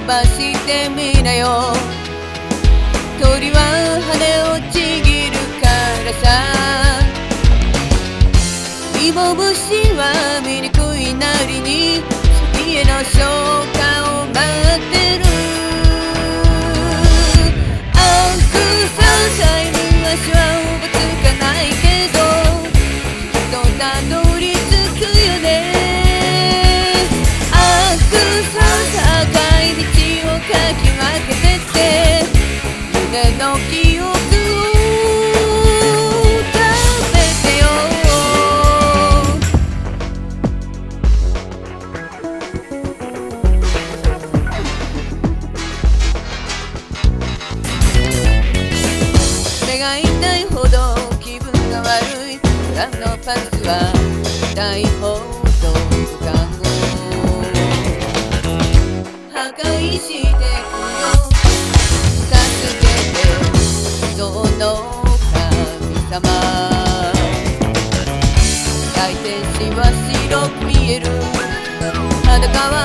ばしてみなよ。鳥は羽をちぎるからさ。イモムシは醜いなりに先への消化を待ってる。あくささいの足はおぼつかないけどきっとたどり着くよね。あくさ高い道をかき分けてって胸の記憶を食べてよ。目が痛いほど気分が悪いあのパスは痛いほど不可能。破壊してくよ助けてその神様。大天使は白く見える裸は